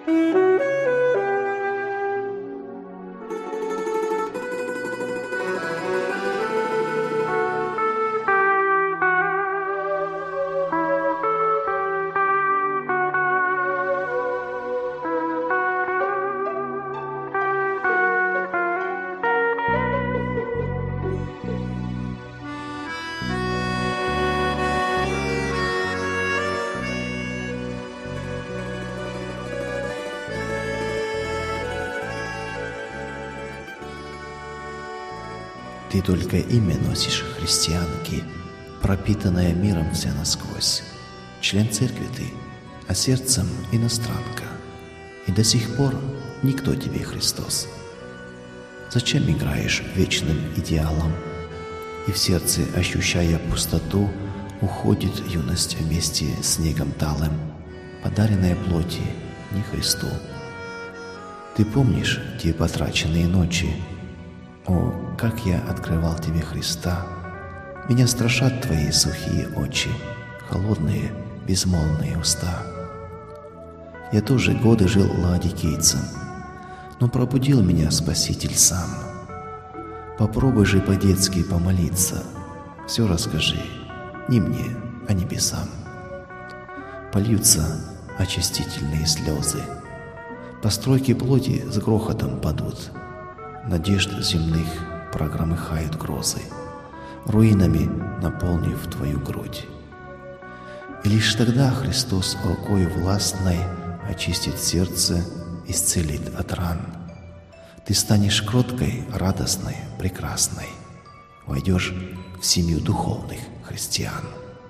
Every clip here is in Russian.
Ты только имя носишь христианки, пропитанная миром вся насквозь. Член церкви ты, а сердцем иностранка. И до сих пор никто тебе Христос. Зачем играешь вечным идеалом? И в сердце, ощущая пустоту, уходит юность вместе с снегом талым, подаренная плоти не Христу. Ты помнишь те потраченные ночи? О, как я открывал тебе Христа! Меня страшат твои сухие очи, холодные, безмолвные уста. Я тоже годы жил ладикийцем, но пробудил меня Спаситель сам. Попробуй же по-детски помолиться, все расскажи, не мне, а небесам. Польются очистительные слезы, постройки плоти с грохотом падут, надежд земных прогромыхают грозы, руинами наполнив твою грудь. И лишь тогда Христос рукой властной очистит сердце, исцелит от ран. Ты станешь кроткой, радостной, прекрасной, войдешь в семью духовных христиан.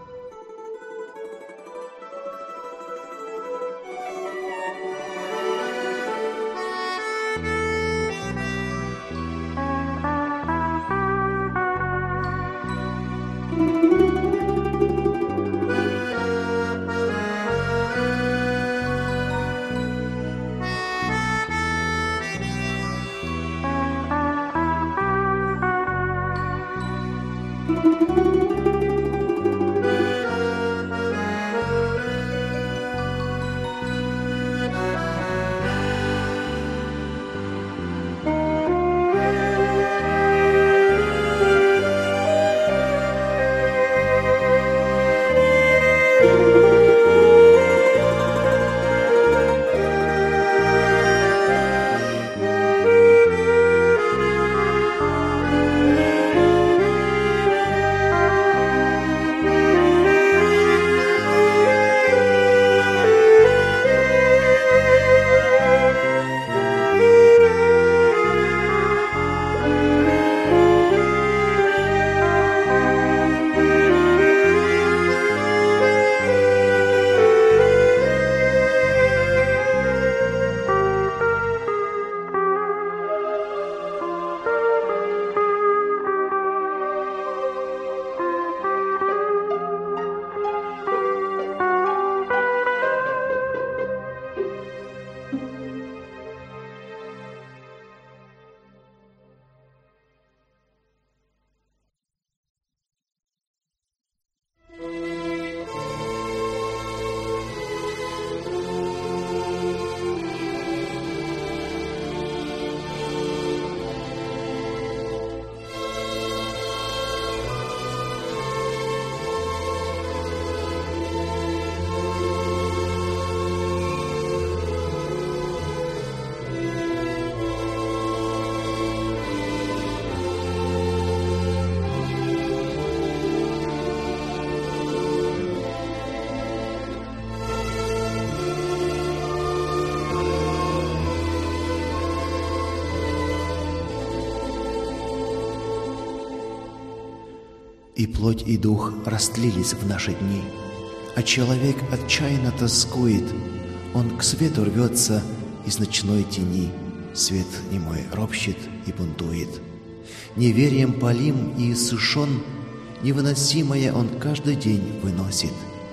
И плоть, и дух растлились в наши дни, а человек отчаянно тоскует. Он к свету рвется из ночной тени, свет немой ропщет и бунтует. Неверием полим и иссушен, невыносимое он каждый день выносит.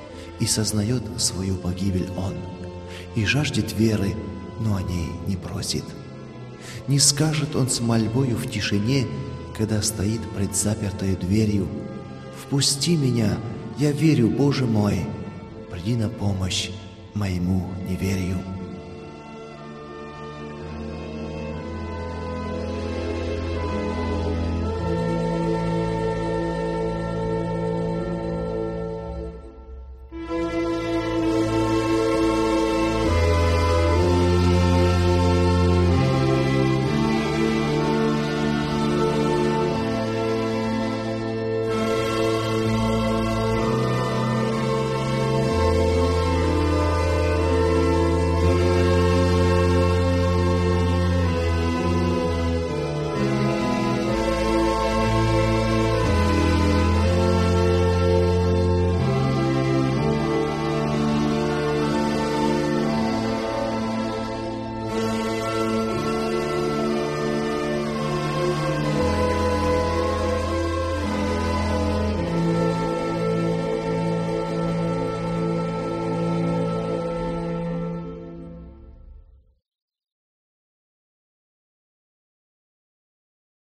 И сознает свою погибель он, и жаждет веры, но о ней не просит. Не скажет он с мольбою в тишине, когда стоит пред запертой дверью: «Впусти меня, я верю, Боже мой, приди на помощь моему неверию».